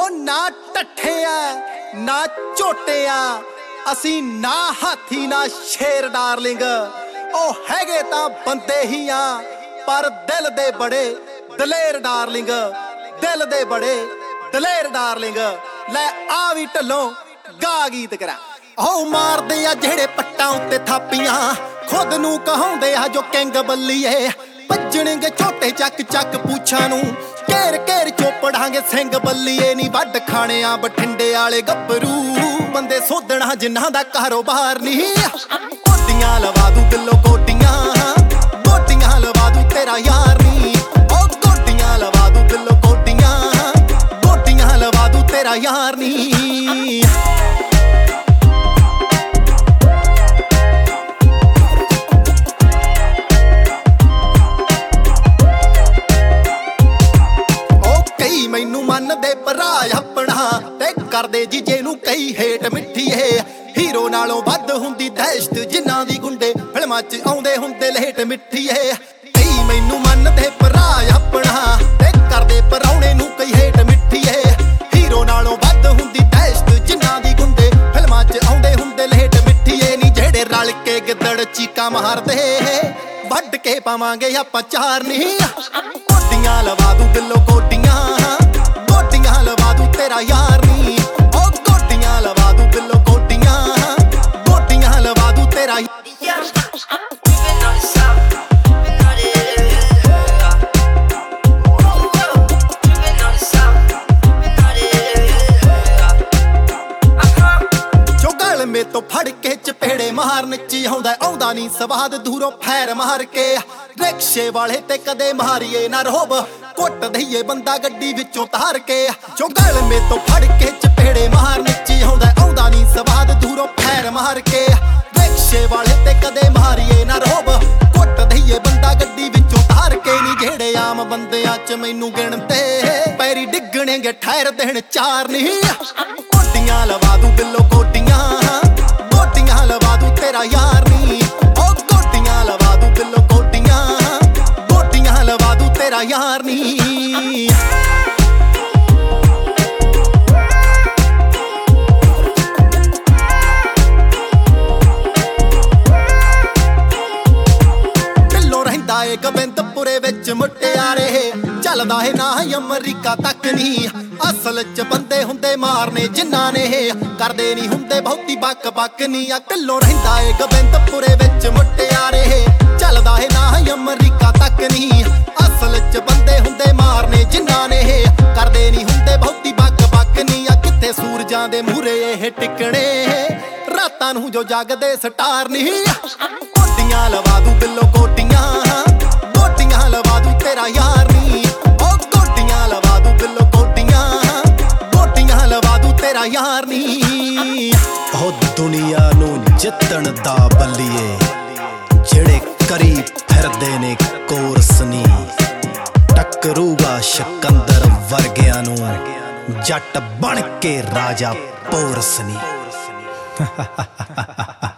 ਨਾ ਟੱਠਿਆ ਨਾ ਝੋਟਿਆ ਅਸੀਂ ਨਾ ਹਾਥੀ ਨਾ ਸ਼ੇਰ ਡਾਰਲਿੰਗ ਉਹ ਹੈਗੇ ਤਾਂ ਬੰਦੇ ਹੀ ਆ ਪਰ ਦਿਲ ਦੇ ਬੜੇ ਦਲੇਰ ਡਾਰਲਿੰਗ ਦਿਲ ਦੇ ਬੜੇ ਦਲੇਰ ਡਾਰਲਿੰਗ ਲੈ ਆ ਵੀ ਢੱਲੋਂ ਗਾ ਗੀਤ ਕਰਾ ਉਹ ਮਾਰਦੇ ਆ ਜਿਹੜੇ ਪੱਟਾਂ ਉੱਤੇ ਥਾਪੀਆਂ ਖੁਦ ਨੂੰ ਕਹਾਉਂਦੇ ਆ ਜੋ ਕਿੰਗ ਬੱਲੀਏ ਭੱਜਣਗੇ ਝੋਟੇ ਚੱਕ ਚੱਕ ਪੂਛਾਂ ਨੂੰ ਘੇਰ ਘੇਰ ਚੋਪੜਾਂਗੇ ਸਿੰਘ ਬੱਲੀਏ ਨੀ ਵੱਢ ਖਾਣਿਆ ਬਠਿੰਡੇ ਵਾਲੇ ਗੱਭਰੂ ਬੰਦੇ ਸੋਧਣਾ ਜਿਨ੍ਹਾਂ ਦਾ ਕਾਰੋਬਾਰ ਨਹੀਂ ਕੋਟੀਆਂ ਲਵਾ ਦੂ ਦਿਲੋਂ ਕੋਟੀਆਂ ਲਵਾ ਦੂ ਤੇਰਾ ਯਾਰ ਨੀ ਉਹ ਕੋਟੀਆਂ ਲਵਾ ਦੂ ਦਿਲੋਂ ਕੋਟੀਆਂ ਲਵਾ ਦੂ ਤੇਰਾ ਯਾਰ ਨੀ ਮੈਨੂੰ ਮੰਨਦੇ ਭਰਾ ਆਪਣਾ ਤੇ ਕਰਦੇ ਜੀਜੇ ਨੂੰ ਕਈ ਹੇਟ ਮਿੱਠੀਏ ਹੀਰੋ ਨਾਲੋਂ ਵੱਧ ਹੁੰਦੀ ਦਹਿਸ਼ਤ ਜਿਨ੍ਹਾਂ ਦੀ ਗੁੰਡੇ ਫਿਲਮਾਂ 'ਚ ਆਉਂਦੇ ਹੁੰਦੇ ਲੇਟ ਮਿੱਠੀਏ ਕਈ ਮੈਨੂੰ ਮੰਨਦੇ ਭਰਾ ਆਪਣਾ ਤੇ ਕਰਦੇ ਪਰਾਉਣੇ ਨੂੰ ਕਈ ਹੇਟ ਮਿੱਠੀਏ ਹੀਰੋ ਨਾਲੋਂ ਵੱਧ ਹੁੰਦੀ ਦਹਿਸ਼ਤ ਜਿਨ੍ਹਾਂ ਦੀ ਗੁੰਡੇ ਫਿਲਮਾਂ 'ਚ ਆਉਂਦੇ ਹੁੰਦੇ ਲੇਟ ਮਿੱਠੀਏ ਨੀ ਜਿਹੜੇ ਰਲ ਕੇ ਗਿੱਦੜ ਚੀਕਾਂ ਮਾਰਦੇ ਵੱਢ ਕੇ ਪਾਵਾਂਗੇ ਆਪਾਂ ਚਾਰ ਨਹੀਂ ਕੋਟੀਆਂ ਲਵਾ ਦੂ ਦਿਲੋਂ ਕੋਟੀਆਂ ਲਵਾ ਦੂ ਤੇਰਾ ਯਾਰ ਨੀ ਉਹ ਕੋਟੀਆਂ ਲਵਾ ਦੂ ਦਿਲੋਂ ਕੋਟੀਆਂ ਲਵਾ ਦੂ ਤੇਰਾ ਜੋ ਗਲ ਮੇ ਤੋਂ ਫੜ ਕੇ ਚਪੇੜੇ ਮਾਰਨ ਚ ਆਉਂਦਾ ਨੀ ਸਵਾਦ ਦੂਰੋਂ ਫੈਰ ਮਾਰ ਕੇ ਰਿਕਸ਼ੇ ਵਾਲੇ ਤੇ ਕਦੇ ਮਾਰੀਏ ਨਾ ਰੋਬ ਕੁੱਟ ਦਈਏ ਬੰਦਾ ਗੱਡੀ ਵਿੱਚੋਂ ਤਾਰ ਕੇ ਜੋ ਗਲ ਮੇ ਤੋਂ ਫੜ ਕੇ ਚਪੇੜੇ ਮਾਰਨ ਚ ਆਉਂਦਾ ਨੀ ਸਵਾਦ ਦੂਰੋਂ ਫੈਰ ਮਾਰ ਕੇ ਰਿਕਸ਼ੇ ਵਾਲੇ ਤੇ ਕਦੇ ਮਾਰੀਏ ਨਾ ਰੋਬ ਕੁੱਟ ਦਈਏ ਬੰਦਾ ਗੱਡੀ ਵਿੱਚੋਂ ਤਾਰ ਕੇ ਨੀ ਜਿਹੜੇ ਆਮ ਬੰਦਿਆਂ ਚ ਮੈਨੂੰ ਗਿਣਦੇ ਪੈਰੀ ਡਿੱਗਣਗੇ ਠਹਿਰ ਦੇਣ ਚਾਰ ਨਹੀਂ ਕੋਟੀਆਂ ਲਵਾ ਦੂ ਦਿਲੋਂ ਕੋਟੀਆਂ ਲਵਾ ਦੂ ਤੇਰਾ ਯਾਰ ਨੀ ਉਹ ਕੋਟੀਆਂ ਲਵਾ ਦੂ ਦਿਲੋਂ ਕੋਟੀਆਂ ਲਵਾ ਦੂ ਤੇਰਾ ਯਾਰ ਨੀ ਢਿੱਲੋਂ ਰਹਿੰਦਾ ਏ ਗੋਬਿੰਦਪੁਰੇ ਵਿੱਚ ਮੁਟਿਆਰੇ ਚੱਲਦਾ ਏ ਨਾ ਅਮਰੀਕਾ ਤੱਕ ਨੀ ਅਸਲ ਚ ਬੰਦੇ ਹੁੰਦੇ ਮਾਰਨੇ ਜਿਨ੍ਹਾਂ ਨੇ ਕਰਦੇ ਨੀ ਹੁੰਦੇ ਬਹੁਤੀ ਬੱਕ ਨੀ ਆ ਢਿੱਲੋਂ ਰਹਿੰਦਾ ਏ ਗੋਬਿੰਦਪੁਰੇ ਵਿੱਚ ਮੁਟਿਆਰੇ ਚੱਲਦਾ ਏ ਨਾ ਅਮਰੀਕਾ ਤੱਕ ਨੀ ਅਸਲ ਚ ਬੰਦੇ ਹੁੰਦੇ ਮਾਰਨੇ ਜਿਨ੍ਹਾਂ ਨੇ ਕਰਦੇ ਨੀ ਹੁੰਦੇ ਬਹੁਤੀ ਬੱਕ ਨੀ ਆ ਕਿੱਥੇ ਸੂਰਜਾਂ ਦੇ ਮੂਹਰੇ ਇਹ ਟਿਕਣੇ ਰਾਤਾਂ ਨੂੰ ਜੋ ਜਗਦੇ ਸਟਾਰ ਨੀ ਕੋਟੀਆਂ ਲਵਾ ਦੂ ਦਿਲੋਂ ਕੋਟੀਆਂ ਲਵਾ ਦੂ ਤੇਰਾ ਯਾਰ ਨੀ ਉਹ ਕੋਟੀਆਂ ਲਵਾ ਦੂ ਦਿਲੋਂ ਕੋਟੀਆਂ ਲਵਾ ਦੂ ਤੇਰਾ ਯਾਰ ਨੀ ਉਹ ਦੁਨੀਆ ਨੂੰ ਜਿੱਤਣ ਦਾ ਬੱਲੀਏ ਜਿਹੜੇ ਕਰੀ ਫਿਰਦੇ ਨੇ ਕੋਰਸ ਨੀ ਟੱਕਰੂਗਾ ਸ਼ਕੰਦਰ ਵਰਗਿਆਂ ਨੂੰ ਜੱਟ ਬਣ ਕੇ ਰਾਜਾ ਪੋਰਸ ਨੀ